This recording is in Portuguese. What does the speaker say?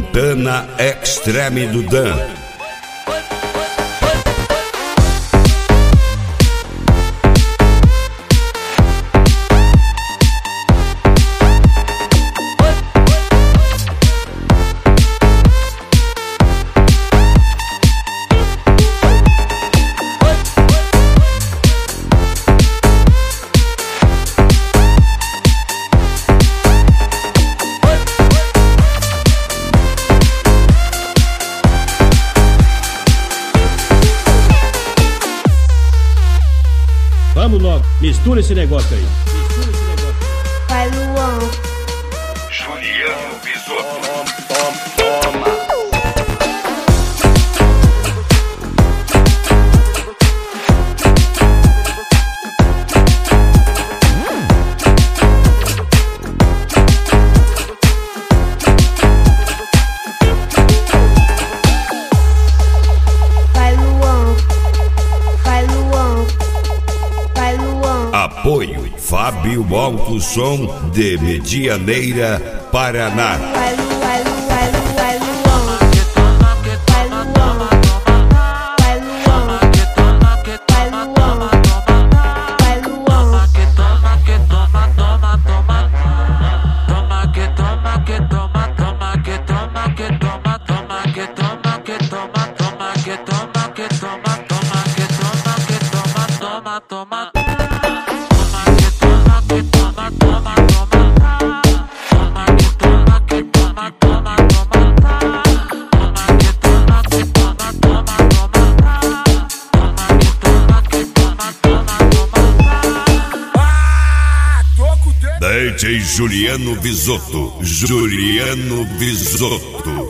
Montana Extreme do Dan. Vamos logo, mistura esse negócio aí. Vai, Luan. Juliano Bisotto. Toma. Vai, Luan. Vai, Luan. Vai, Luan. Apoio Fábio Alto Som de Medianeira, Paraná. Vai, Luan. Vai, Luan. Vai, Luan. Vai, Luan. Vai, Luan. Vai, Luan. Vai, Luan. DJ Juliano Bisotto. Juliano Bisotto.